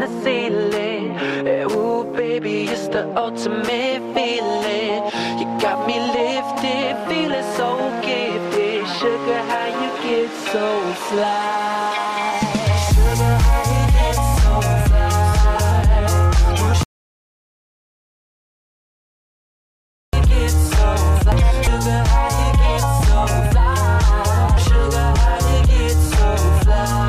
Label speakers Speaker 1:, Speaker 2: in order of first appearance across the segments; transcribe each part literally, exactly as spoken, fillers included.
Speaker 1: the ceiling. Yeah, ooh, baby, it's the ultimate feeling. You got me lifted, feeling so gifted. Sugar, how you get so fly? Sugar, how you get so fly? You get so fly. Sugar, how you get so fly? Sugar, how you get so fly?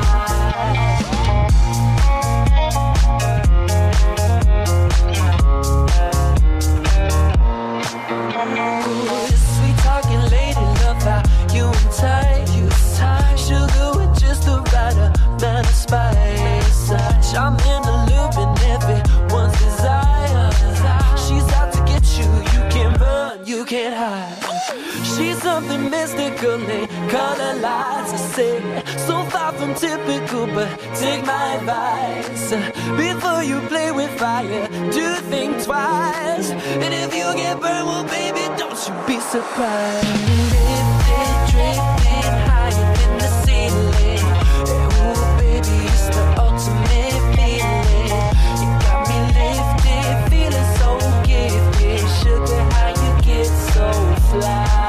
Speaker 1: Ooh, sweet talking lady, love how you and tight, you tight. Sugar with just the right amount of spice. I'm in the loop and everyone's desire. She's out to get you, you can't run, you can't hide. She's something mystical in color lights. I say, so far from typical, but take my advice. Before you play with fire, do think twice. And if you get burned, well, baby, don't you be surprised. Lifted, drifting higher than the ceiling. Yeah, ooh, baby, it's the ultimate feeling. You got me lifted, feeling so gifted. Sugar, how you get so fly?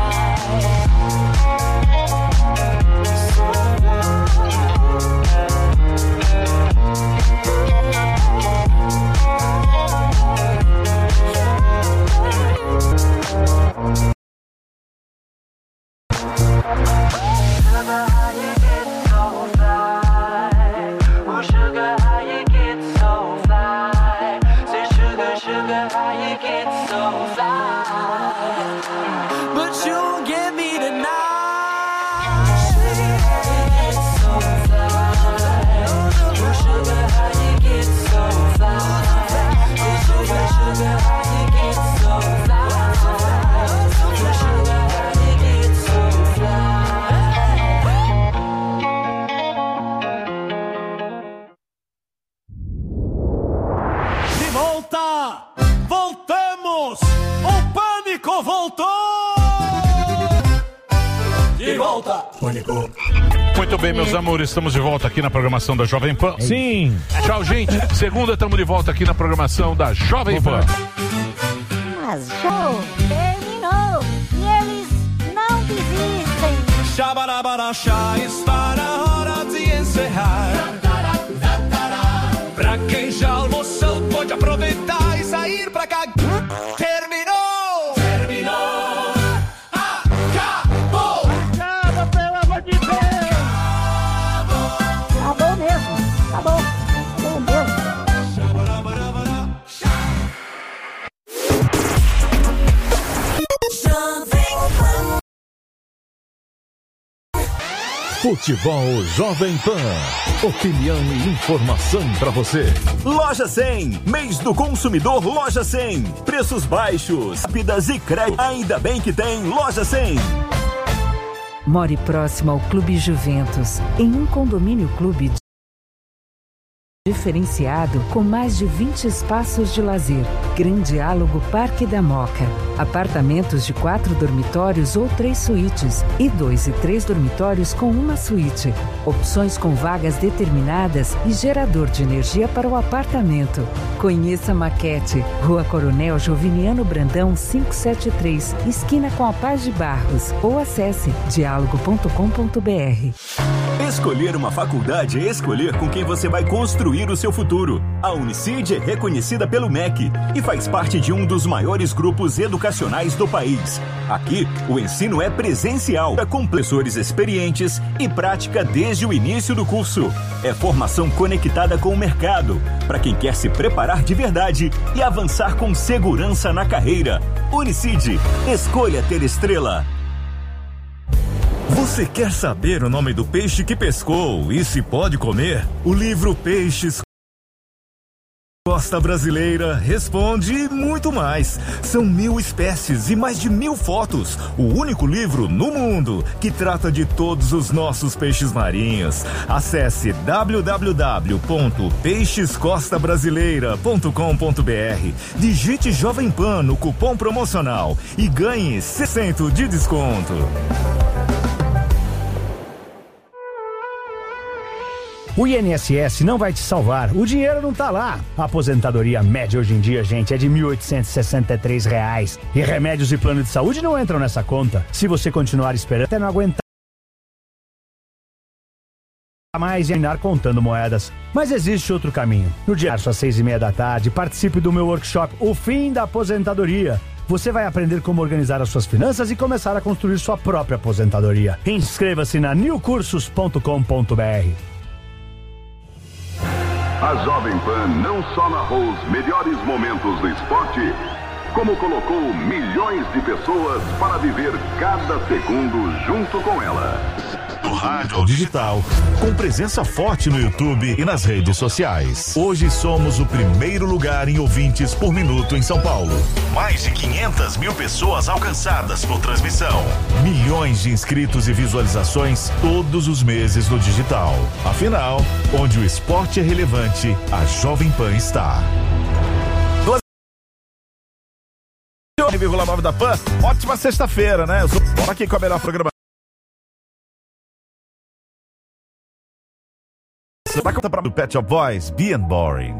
Speaker 2: Muito bem, meus amores, estamos de volta aqui na programação da Jovem Pan.
Speaker 3: Sim.
Speaker 2: Tchau, gente. Segunda, estamos de volta aqui na programação da Jovem Pan.
Speaker 4: Mas show terminou e eles não desistem.
Speaker 5: Xabarabarachá, está na hora de encerrar. Pra quem já almoçou, pode aproveitar e sair pra cá. Terminou! Terminou!
Speaker 4: Acabou mesmo, acabou, acabou mesmo.
Speaker 6: Futebol Jovem Pan. Opinião e informação pra você.
Speaker 7: Loja cem. Mês do consumidor Loja cem. Preços baixos, rápidas e crédito. Ainda bem que tem Loja cem.
Speaker 8: More próximo ao Clube Juventus, em um condomínio clube diferenciado com mais de vinte espaços de lazer. Grande Diálogo Parque da Moca. Apartamentos de quatro dormitórios ou três suítes e dois e três dormitórios com uma suíte. Opções com vagas determinadas e gerador de energia para o apartamento. Conheça a Maquete, Rua Coronel Joviniano Brandão quinhentos e setenta e três, esquina com a Paz de Barros, ou acesse diálogo ponto com ponto br.
Speaker 7: Escolher uma faculdade é escolher com quem você vai construir o seu futuro. A Unicid é reconhecida pelo M E C e faz parte de um dos maiores grupos educacionais do país. Aqui, o ensino é presencial, com professores experientes e prática desde o início do curso. É formação conectada com o mercado, para quem quer se preparar de verdade e avançar com segurança na carreira. Unicid, escolha ter estrela.
Speaker 6: Você quer saber o nome do peixe que pescou e se pode comer? O livro Peixes Costa Brasileira responde e muito mais. São mil espécies e mais de mil fotos. O único livro no mundo que trata de todos os nossos peixes marinhos. Acesse w w w ponto peixes costa brasileira ponto com ponto br. Digite Jovem Pan no cupom promocional e ganhe sessenta por cento de desconto.
Speaker 3: O I N S S não vai te salvar, o dinheiro não tá lá. A aposentadoria média hoje em dia, gente, é de mil oitocentos e sessenta e três reais. E remédios e plano de saúde não entram nessa conta. Se você continuar esperando até não aguentar mais e terminar contando moedas. Mas existe outro caminho. No dia às seis e meia da tarde, participe do meu workshop O Fim da Aposentadoria. Você vai aprender como organizar as suas finanças e começar a construir sua própria aposentadoria. Inscreva-se na new cursos ponto com ponto b r.
Speaker 9: A Jovem Pan não só narrou os melhores momentos do esporte, como colocou milhões de pessoas para viver cada segundo junto com ela.
Speaker 6: Do rádio ao digital, com presença forte no YouTube e nas redes sociais. Hoje somos o primeiro lugar em ouvintes por minuto em São Paulo. Mais de quinhentas mil pessoas alcançadas por transmissão. Milhões de inscritos e visualizações todos os meses no digital. Afinal, onde o esporte é relevante, a Jovem Pan está.
Speaker 10: doze vírgula nove da Pan, ótima sexta-feira, né? Vamos aqui com a melhor programação. Você vai contar para o Pet Shop Boys, Being Boring.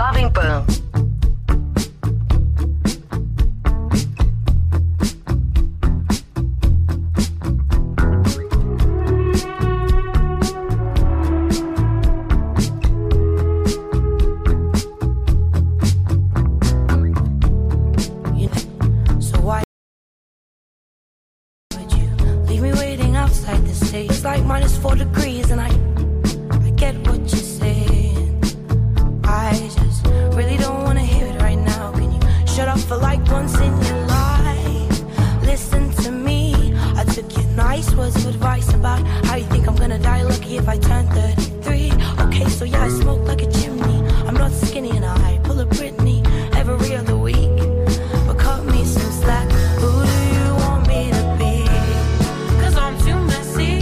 Speaker 11: Jovem Pan.
Speaker 12: It's like minus four degrees and I, I get what you're saying. I just really don't want to hear it right now. Can you shut up for like once in your life? Listen to me. I took your nice words of advice about how you think I'm gonna die lucky if I turn thirty-three. Okay, so yeah, I smoke like a chimney. I'm not skinny and I pull a Britney every other week. But cut me some slack. Who do you want me to be? Cause I'm too messy.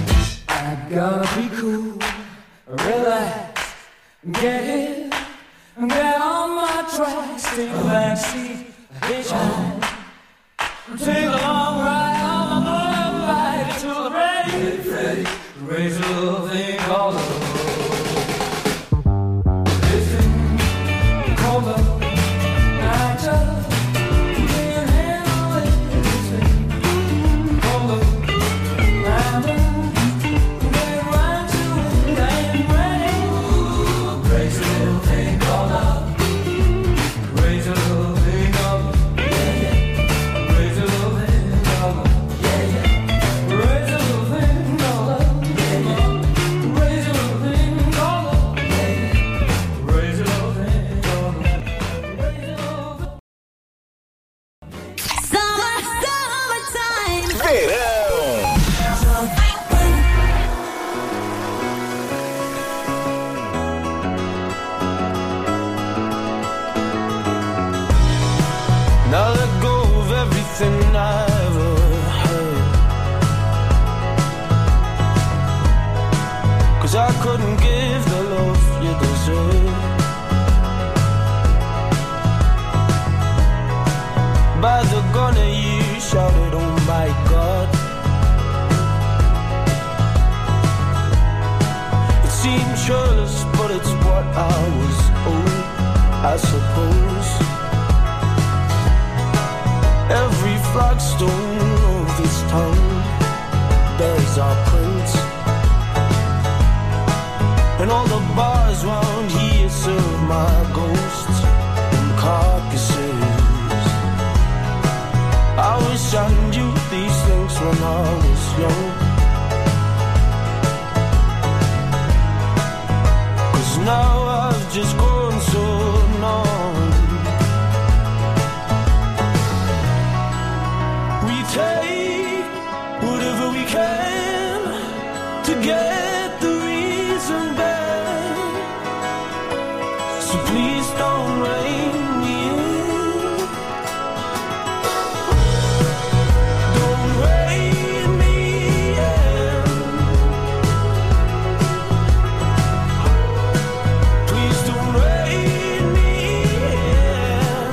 Speaker 1: Gotta be cool, relax, get it Get on my tracks, take a backseat, hitchhike. Take a long ride on my motorbike till I'm ready, ready, raise a little thing called love. This thing called love. I just can't handle it. This thing called love. I'm done. Get right to it. I ain't ready. Raise a little thing called love. Raise a little thing called love.
Speaker 11: Now let go of everything I ever heard, 'cause I couldn't give the love you deserve. By the gun you shouted, oh my God. It seemed churlish, but it's what I was owed, I suppose. Every flagstone of this town bears our prints, and all the bars round here serve my ghosts and carcasses. I wish I knew these things when I was young, 'cause now I've just grown so numb. Take whatever we can to get the reason back. So please don't rein me in. Don't rein me in. Please don't rein me in.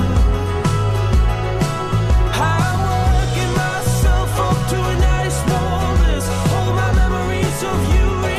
Speaker 11: I'm working myself up to a nice warmness. All my memories of you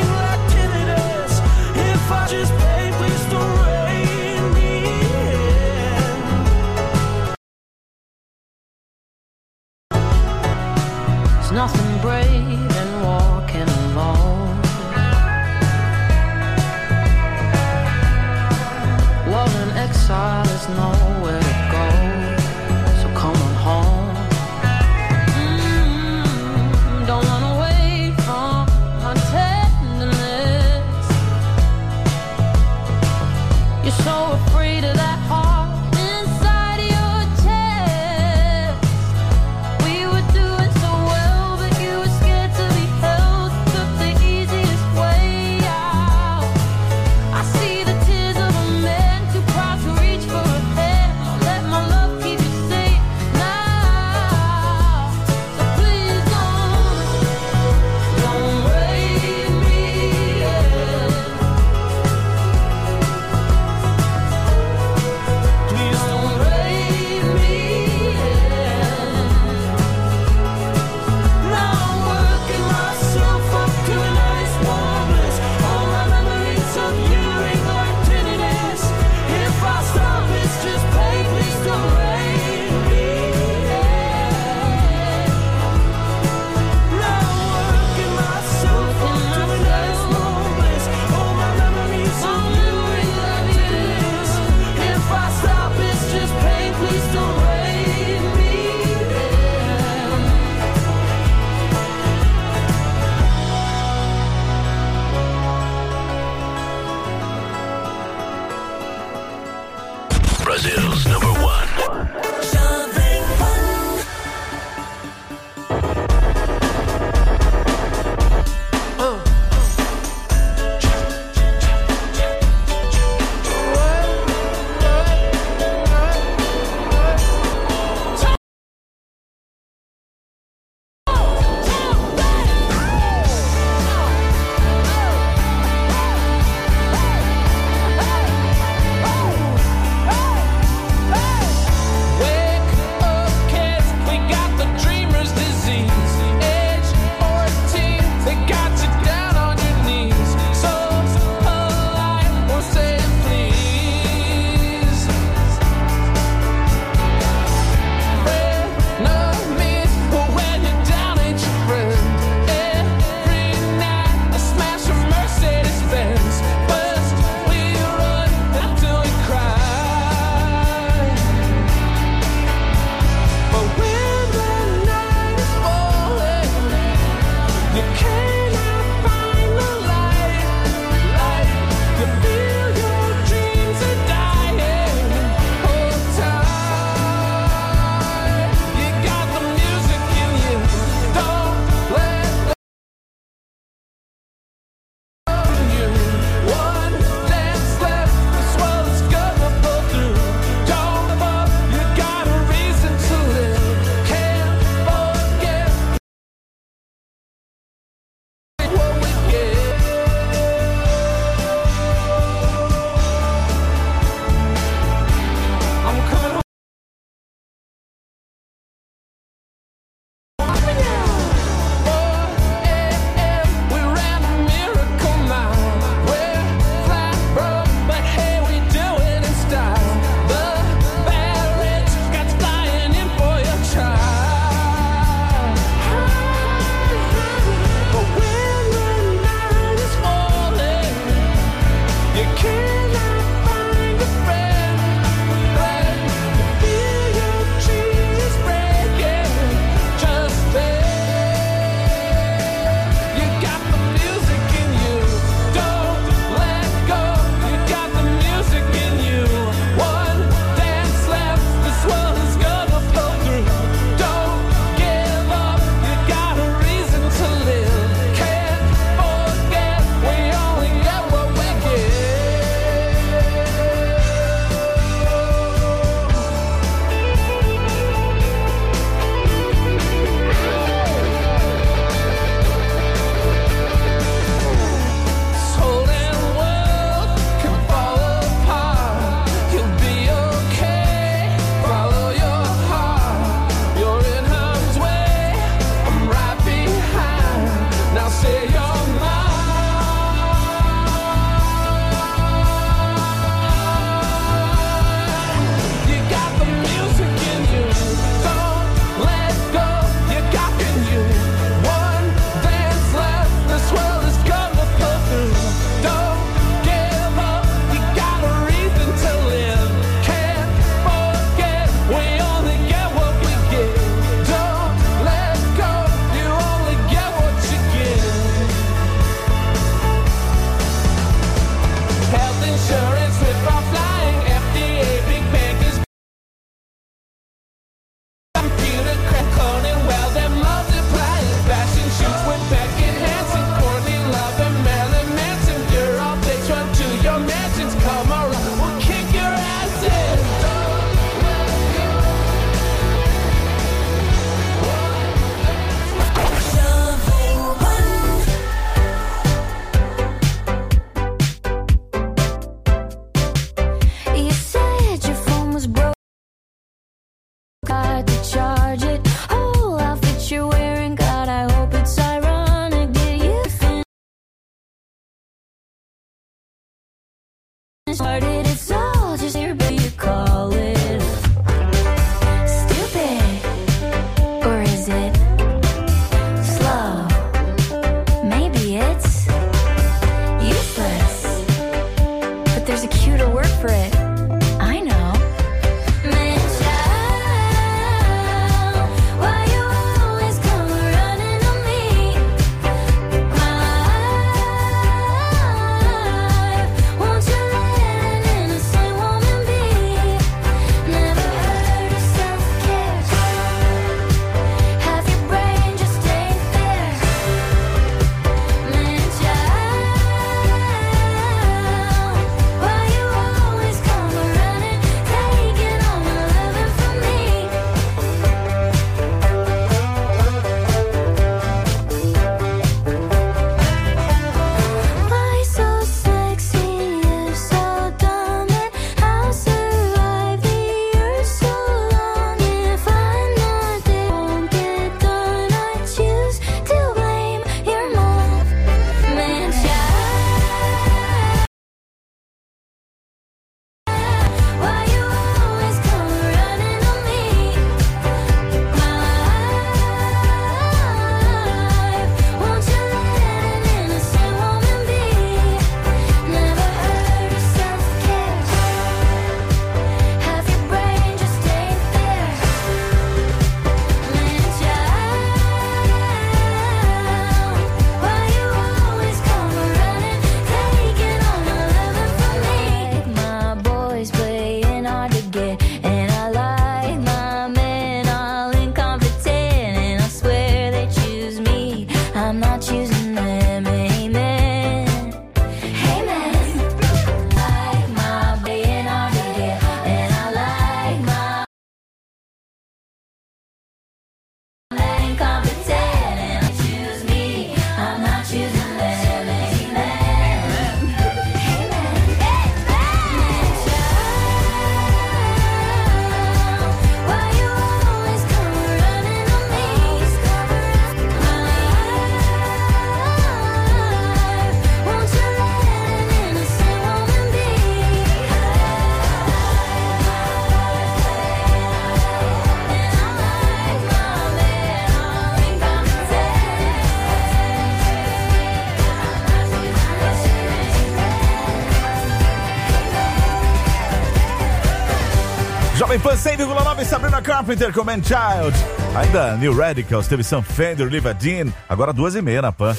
Speaker 10: Jovem Pan cem vírgula nove, Sabrina Carpenter com Man Child. Ainda New Radicals, teve Sam Fender, Liv Dean. Agora duas e meia na Pan.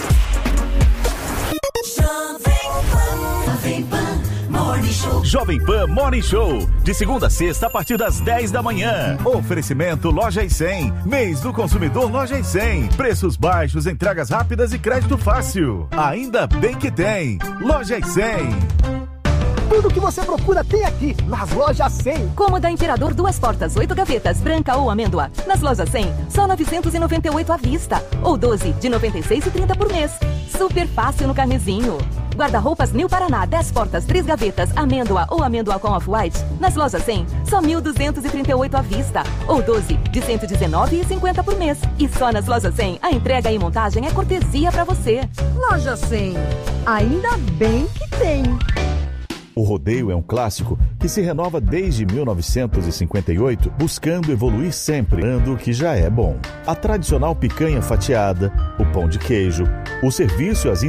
Speaker 1: Jovem Pan Morning Show.
Speaker 6: Jovem Pan Morning Show, de segunda a sexta a partir das dez da manhã.
Speaker 10: Oferecimento Loja e cem, mês do consumidor Loja e cem. Preços baixos, entregas rápidas e crédito fácil. Ainda bem que tem. Loja e cem.
Speaker 13: Tudo que você procura tem aqui, nas Lojas cem.
Speaker 14: Cômoda Imperador, duas portas, oito gavetas, branca ou amêndoa. Nas Lojas cem, só novecentos e noventa e oito à vista. Ou doze, de noventa e seis reais e trinta por mês. Super fácil no carnezinho. Guarda-roupas New Paraná, dez portas, três gavetas, amêndoa ou amêndoa com off-white. Nas Lojas cem, só mil duzentos e trinta e oito à vista. Ou doze, de cento e dezenove reais e cinquenta por mês. E só nas Lojas cem, a entrega e montagem é cortesia pra você.
Speaker 15: Loja cem, ainda bem que tem.
Speaker 6: O rodeio é um clássico que se renova desde mil novecentos e cinquenta e oito, buscando evoluir sempre, dando o que já é bom. A tradicional picanha fatiada, o pão de queijo, o serviço e as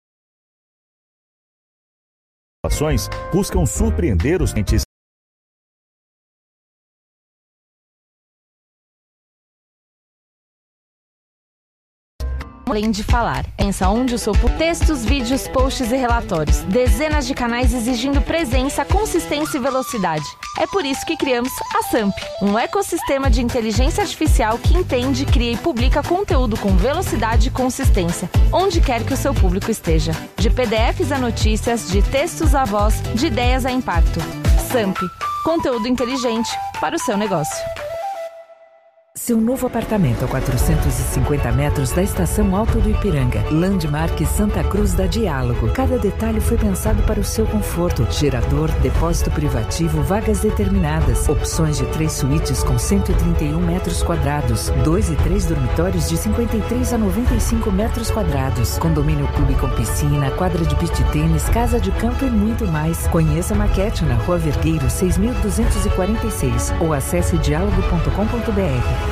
Speaker 6: instalações buscam surpreender os clientes.
Speaker 16: Além de falar, pensa onde o seu textos, vídeos, posts e relatórios. Dezenas de canais exigindo presença, consistência e velocidade. É por isso que criamos a Samp, um ecossistema de inteligência artificial que entende, cria e publica conteúdo com velocidade e consistência, onde quer que o seu público esteja. De P D Fs a notícias, de textos a voz, de ideias a impacto. Samp, conteúdo inteligente para o seu negócio.
Speaker 8: Seu novo apartamento a quatrocentos e cinquenta metros da Estação Alto do Ipiranga. Landmark Santa Cruz da Diálogo. Cada detalhe foi pensado para o seu conforto. Gerador, depósito privativo, vagas determinadas. Opções de três suítes com cento e trinta e um metros quadrados. Dois e três dormitórios de cinquenta e três a noventa e cinco metros quadrados. Condomínio clube com piscina, quadra de beach tênis, casa de campo e muito mais. Conheça a maquete na Rua Vergueiro, seis mil duzentos e quarenta e seis ou acesse diálogo ponto com ponto br.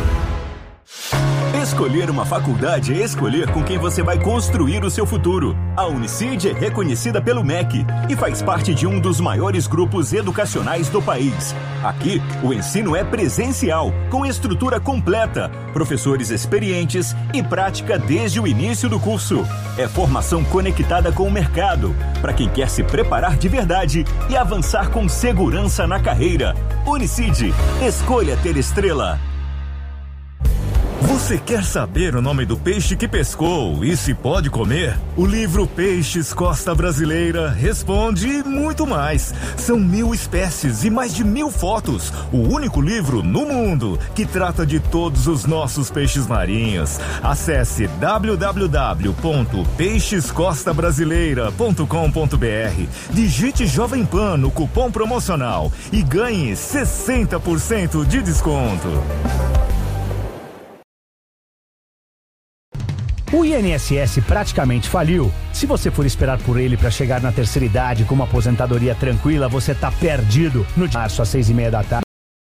Speaker 7: Escolher uma faculdade é escolher com quem você vai construir o seu futuro. A Unicid é reconhecida pelo M E C e faz parte de um dos maiores grupos educacionais do país. Aqui, o ensino é presencial, com estrutura completa, professores experientes e prática desde o início do curso. É formação conectada com o mercado, para quem quer se preparar de verdade e avançar com segurança na carreira. Unicid, escolha ter estrela.
Speaker 6: Você quer saber o nome do peixe que pescou e se pode comer? O livro Peixes Costa Brasileira responde e muito mais. São mil espécies e mais de mil fotos. O único livro no mundo que trata de todos os nossos peixes marinhos. Acesse w w w ponto peixes costa brasileira ponto com ponto br. Digite Jovem Pan no cupom promocional e ganhe sessenta por cento de desconto.
Speaker 3: O I N S S praticamente faliu. Se você for esperar por ele para chegar na terceira idade com uma aposentadoria tranquila, você tá perdido. No de março às seis e meia da tarde.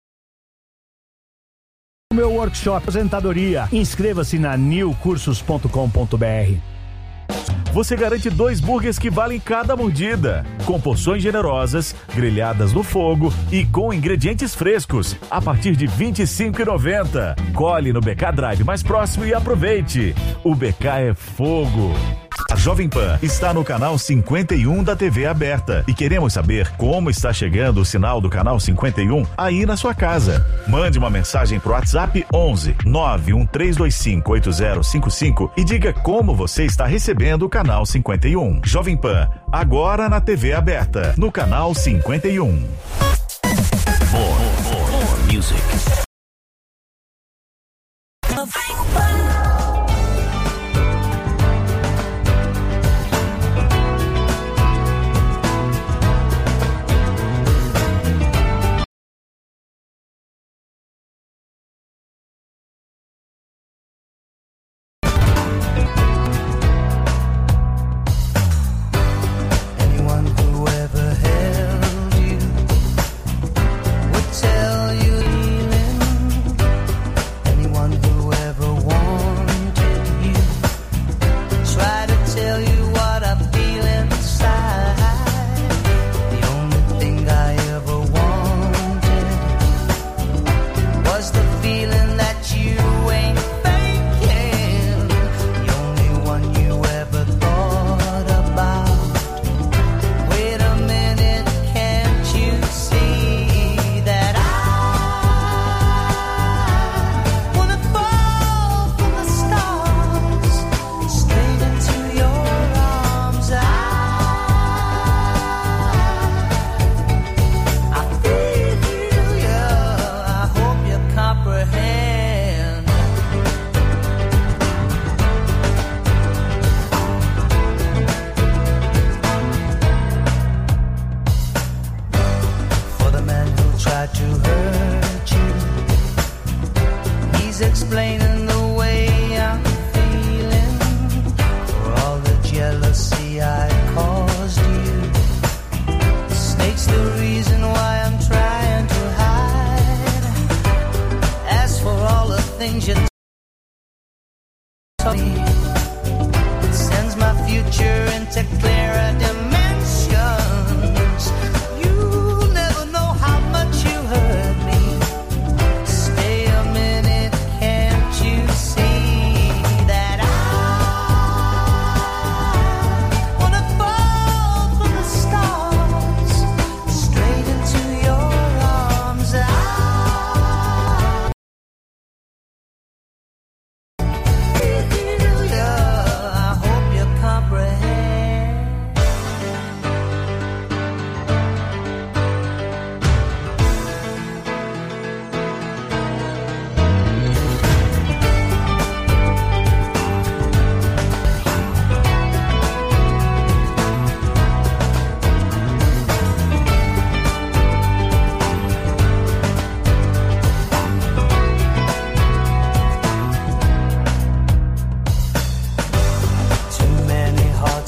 Speaker 3: O meu workshop aposentadoria. Inscreva-se na new cursos ponto com ponto br.
Speaker 10: Você garante dois burgers que valem cada mordida, com porções generosas, grelhadas no fogo e com ingredientes frescos, a partir de vinte e cinco reais e noventa centavos. Colhe no B K Drive mais próximo e aproveite. O B K é fogo.
Speaker 6: A Jovem Pan está no canal cinquenta e um da T V aberta e queremos saber como está chegando o sinal do canal cinquenta e um aí na sua casa. Mande uma mensagem pro WhatsApp onze nove um três dois cinco oito zero cinco cinco e diga como você está recebendo o canal cinquenta e um. Jovem Pan, agora na T V aberta, no canal cinquenta e um.
Speaker 1: More, more, more music.
Speaker 11: Tell you leaning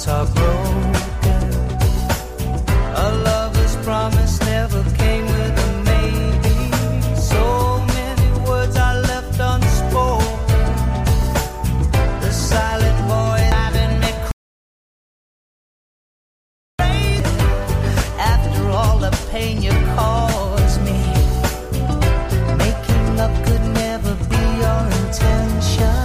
Speaker 11: hearts are broken. A lover's promise never came with a maybe. So many words I left unspoken. The silent voice having me crazy. After all the pain you caused me, making up could never be your intention.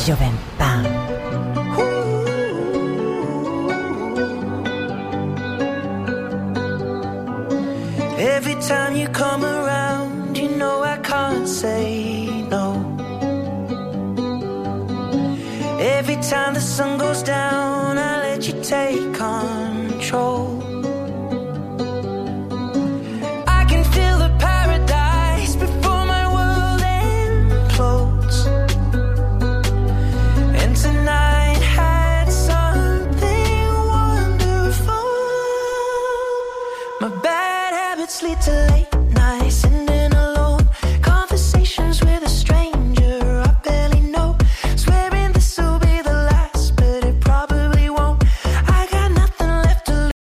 Speaker 4: Jovenpan.
Speaker 1: Every time you come around, you know I can't say no. Every time the sun goes down, I let you take control. I can feel the paradise before my world implodes. And tonight had something wonderful. My bad habits lead to late nights, ending alone. Conversations with a stranger I barely know. Swearing this will be the last, but it probably won't. I got nothing left to lose.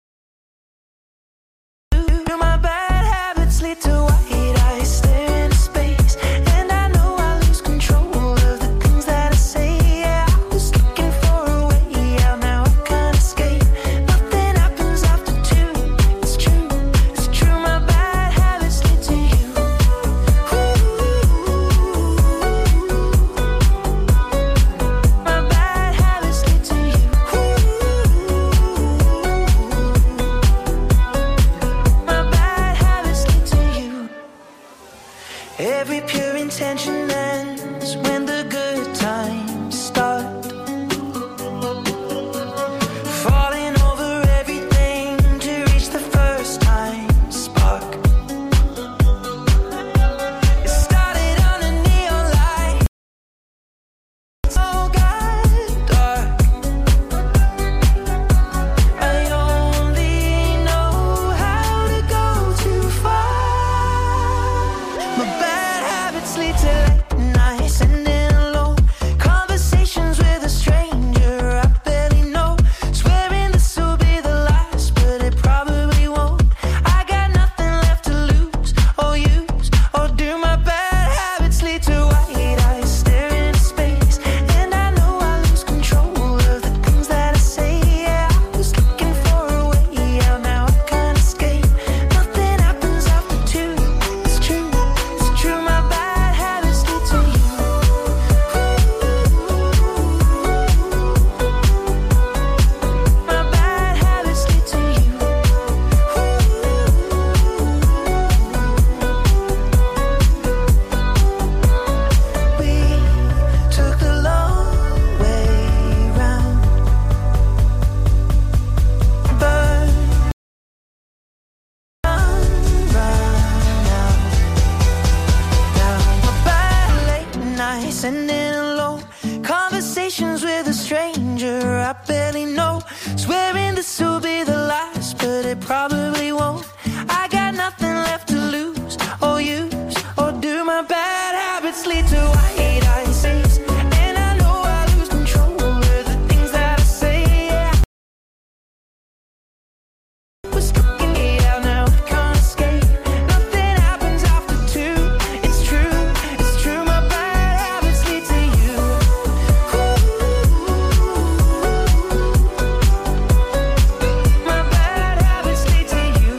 Speaker 1: My bad habits lead to white eyes stare into space. And I know I lose control of the things that I say. Yeah, I was looking for a way out, now I can't escape. Nothing happens after two. It's true, it's true. My bad habits lead to you. My bad habits lead to you. My bad habits lead to you. Every pure intention ends when the good times start. Falling over everything to reach the first time spark. It started on a neon light, it's all got dark. I only know how to go too far. My bad habits lead to late nights, ending alone. Conversations with a stranger I barely know. Swearing this will be the last, but it probably won't. I got nothing left to lose or use or do. My bad habits lead to white eyes staring into space. And I know I lose control of the things that I say. Yeah, I was looking for a way out, now I can't escape. Nothing happens after two. It's true, it's true. My bad habits lead to you. My bad habits lead to you. We took the long way round. Burn, run out. Now my bad late nights ending alone. Conversations with a stranger I barely know. Swearing this will be the last, but it probably won't. I got nothing left to lose or use or do. My bad habits lead to white eyes, and I know I lose control of the things that I say. Yeah, I was looking it out, now I can't escape. Nothing happens after two. It's true, it's true. My bad habits lead to you. My bad habits lead to you.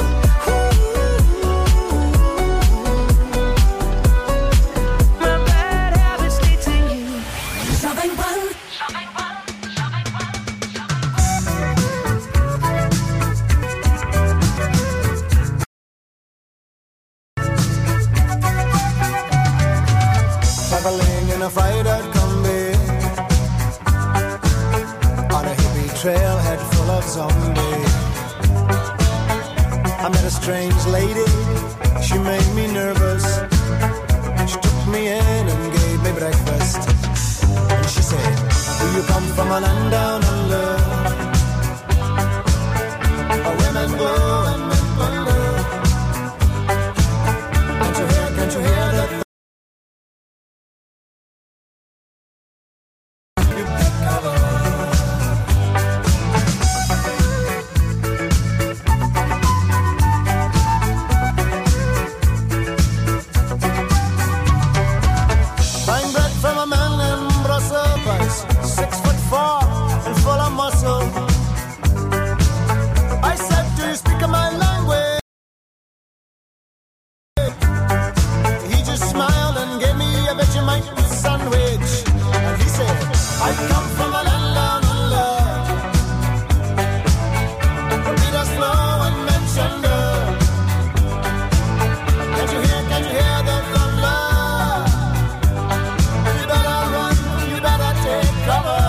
Speaker 1: My bad habits lead to you.
Speaker 17: Traveling in a freighter combi on a hippie trailhead full of zombies. I met a strange lady, she made me nervous. She took me in and gave me breakfast. And she said, do you come from a land down under? Where women go and men wonder. Can't you hear, can't you hear that? Buying bread from a man in Brussels, six foot four and full come from a land down under. Beat us slow and mention the. Can you hear, can you hear the thunder? You better run, you better take cover.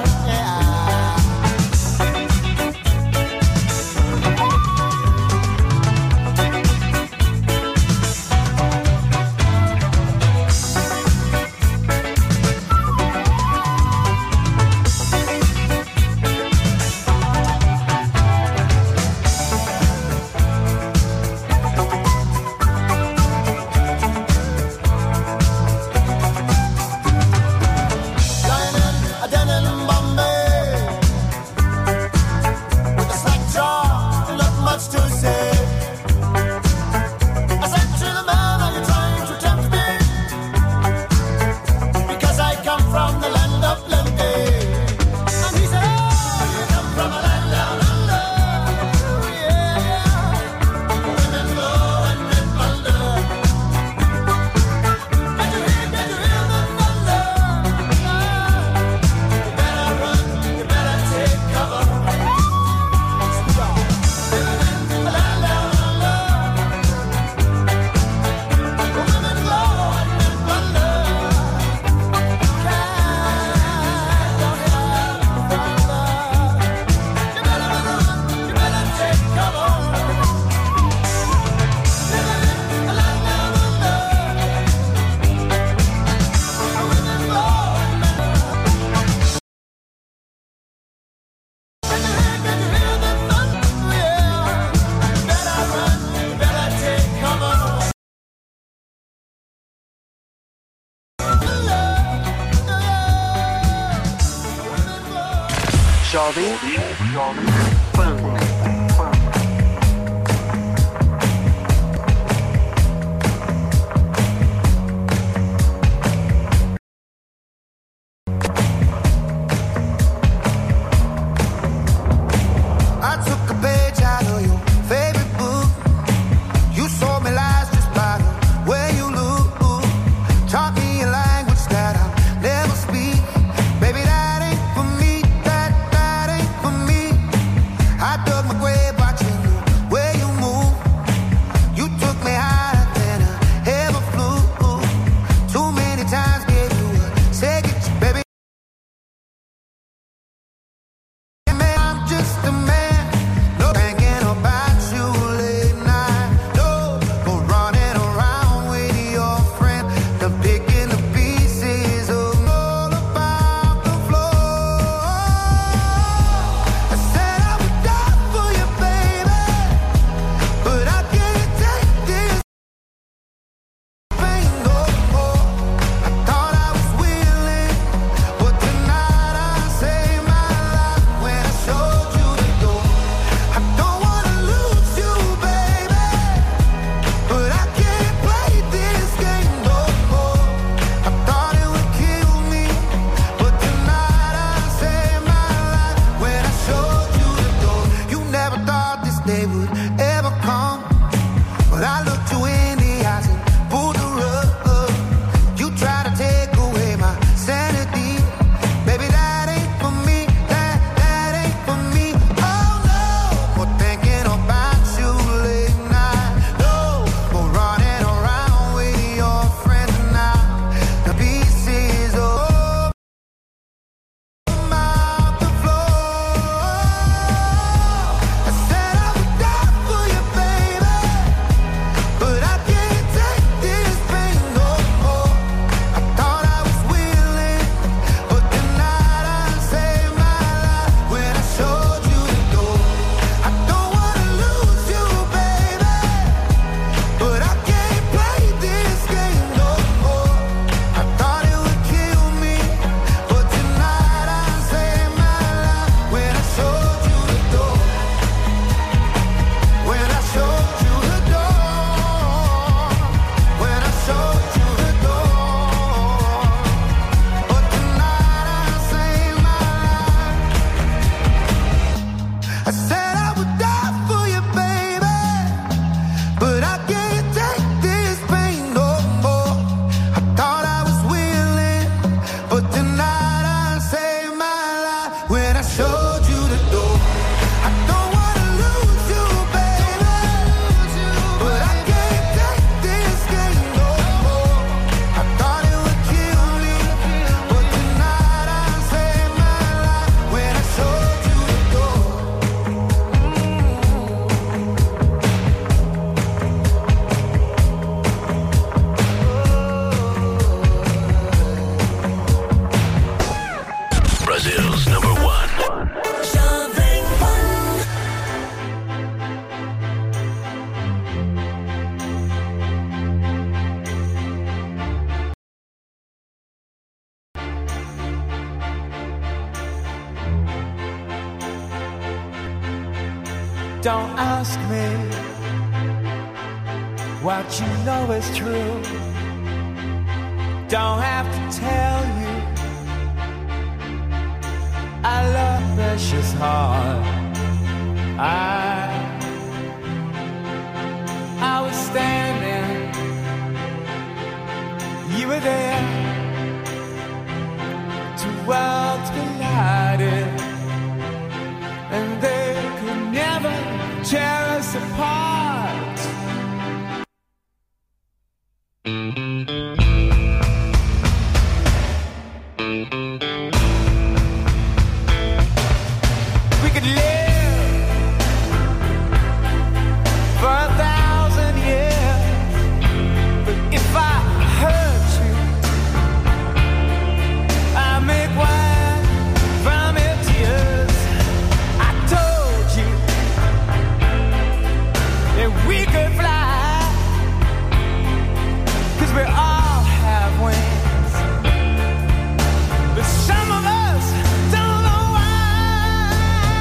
Speaker 18: Jovem Pan.
Speaker 17: I took a page out of your favorite book. You sold me lies just by the way you look. Taught me a language that I'll never speak. Baby, that ain't for me. That, that ain't for me. I dug my grave watching the way you move. You took me higher than I ever flew. Too many times gave you a second, baby. I'm just a man, no thinking about you late night. No, for running around with your friend, the picking the pieces of all about the floor. I said I would die for you, baby, but I can't take this pain no more. I thought I was willing, but tonight I saved my life when I showed you the door. I don't wanna lose you, baby, but I can't play this game no more. I thought it would kill me, but tonight I saved my life when I showed you the door. You never thought this day would ever come, but I looked you in the eyes and pulled the rug. You try to take away my sanity. Baby, that ain't for me. That, that ain't for me. Oh no, more thinking about you late night. No, more running around with your friends now. The pieces all about the floor. I said I would die for
Speaker 5: Don't ask me what you know is true. Don't have to tell you I love precious heart. I I was standing, you were there. Two worlds collided, and they could never tear us apart. We could live for a thousand years, but if I hurt you, I make wine from your tears. I told you that we could fly, 'cause we all have wings, but some of us don't know why.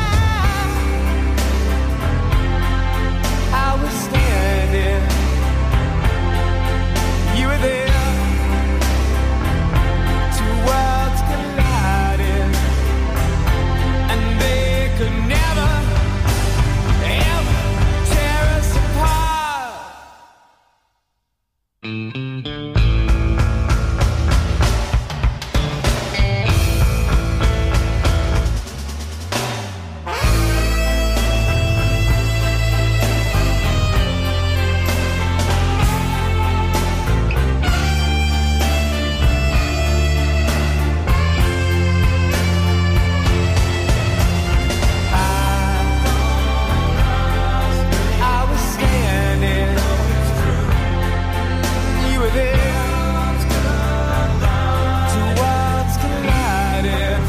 Speaker 5: I was standing, you were there. Two worlds collided, and they could never, ever tear us apart. I was standing, you were there. Two worlds collided,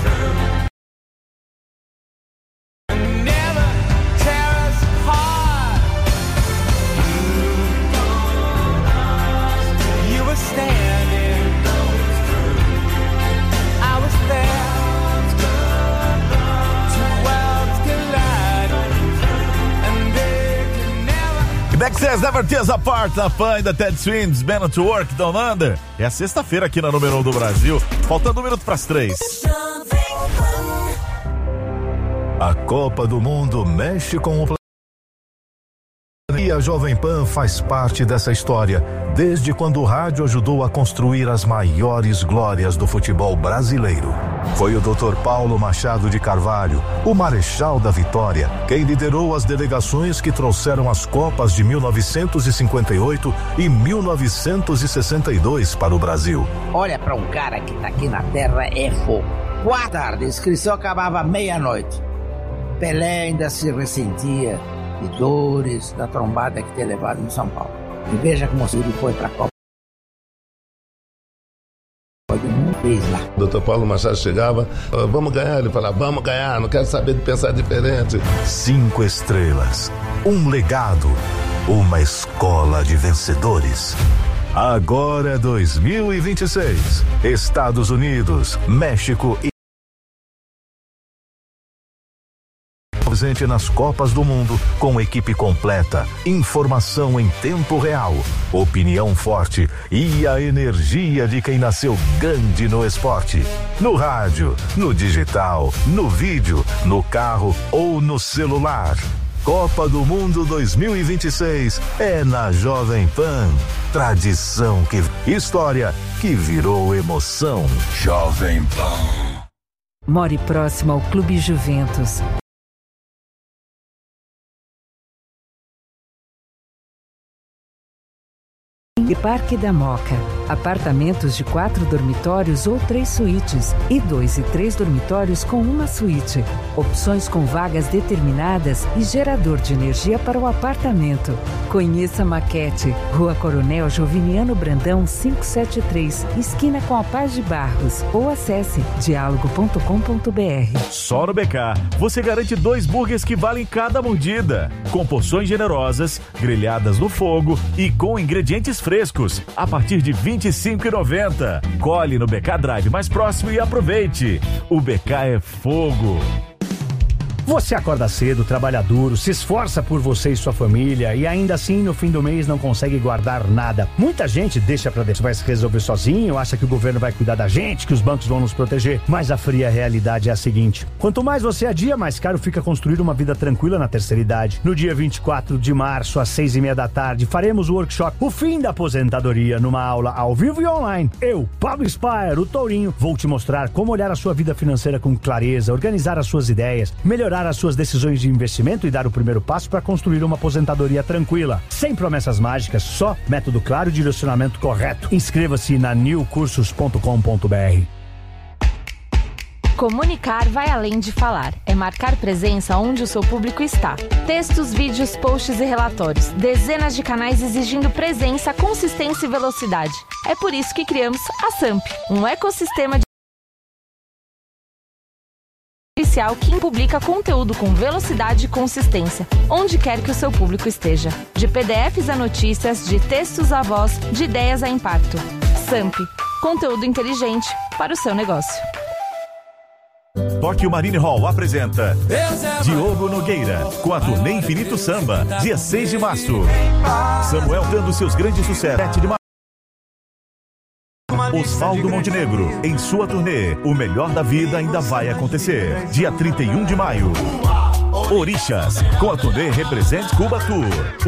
Speaker 5: and never tear us apart. You were standing, I was there. Two worlds collided, and they could never.
Speaker 10: Dexter's Never Tears Apart, na Pan da Ted Swims, Man to Work, Down Under. É a sexta-feira aqui na número um do Brasil. Faltando um minuto pras três.
Speaker 19: A Copa do Mundo mexe com o planeta. E a Jovem Pan faz parte dessa história, desde quando o rádio ajudou a construir as maiores glórias do futebol brasileiro. Foi o doutor Paulo Machado de Carvalho, o Marechal da Vitória, quem liderou as delegações que trouxeram as Copas de mil novecentos e cinquenta e oito e mil novecentos e sessenta e dois para o Brasil.
Speaker 20: Olha pra um cara que tá aqui na terra é fogo. Boa tarde, a inscrição acabava meia-noite. Pelé ainda se ressentia de dores da trombada que tinha levado no São Paulo. E veja como o Ciro foi pra Copa. Fez lá.
Speaker 21: O doutor Paulo Machado chegava, "Ah, vamos ganhar", ele falava, vamos ganhar, não quero saber de pensar diferente.
Speaker 19: Cinco estrelas, um legado, uma escola de vencedores. Agora dois mil e vinte e seis, Estados Unidos, México e presente nas Copas do Mundo com equipe completa, informação em tempo real, opinião forte e a energia de quem nasceu grande no esporte. No rádio, no digital, no vídeo, no carro ou no celular. Copa do Mundo dois mil e vinte e seis é na Jovem Pan. Tradição que... História que virou emoção. Jovem Pan.
Speaker 8: More próximo ao Clube Juventus. E Parque da Moca. Apartamentos de quatro dormitórios ou três suítes e dois e três dormitórios com uma suíte. Opções com vagas determinadas e gerador de energia para o apartamento. Conheça a Maquete, Rua Coronel Joviniano Brandão quinhentos e setenta e três, esquina com a Paz de Barros, ou acesse diálogo ponto com ponto br.
Speaker 10: Só no B K, você garante dois burgers que valem cada mordida, com porções generosas, grelhadas no fogo e com ingredientes frescos, a partir de vinte e cinco reais e noventa centavos. Colhe no B K Drive mais próximo e aproveite. O B K é fogo.
Speaker 3: Você acorda cedo, trabalha duro, se esforça por você e sua família e ainda assim no fim do mês não consegue guardar nada. Muita gente deixa pra deixar, vai se resolver sozinho, acha que o governo vai cuidar da gente, que os bancos vão nos proteger. Mas a fria realidade é a seguinte: quanto mais você adia, mais caro fica construir uma vida tranquila na terceira idade. No dia vinte e quatro de março, às seis e meia da tarde, faremos o workshop O Fim da Aposentadoria, numa aula ao vivo e online. Eu, Pablo Spire, o Tourinho, vou te mostrar como olhar a sua vida financeira com clareza, organizar as suas ideias, melhorar as suas decisões de investimento e dar o primeiro passo para construir uma aposentadoria tranquila. Sem promessas mágicas, só método claro e direcionamento correto. Inscreva-se na new cursos ponto com ponto b r.
Speaker 16: Comunicar vai além de falar. É marcar presença onde o seu público está. Textos, vídeos, posts e relatórios. Dezenas de canais exigindo presença, consistência e velocidade. É por isso que criamos a Samp, um ecossistema de que publica conteúdo com velocidade e consistência, onde quer que o seu público esteja. De P D Fs a notícias, de textos a voz, de ideias a impacto. Samp, conteúdo inteligente para o seu negócio.
Speaker 10: Tóquio Marine Hall apresenta Diogo Nogueira com a turnê Infinito Samba, dia seis de março. Samuel dando seus grandes sucessos. sete de março. Osvaldo Montenegro, em sua turnê O Melhor da Vida ainda vai acontecer, dia trinta e um de maio. Orixás, com a turnê Represente Cuba Tour.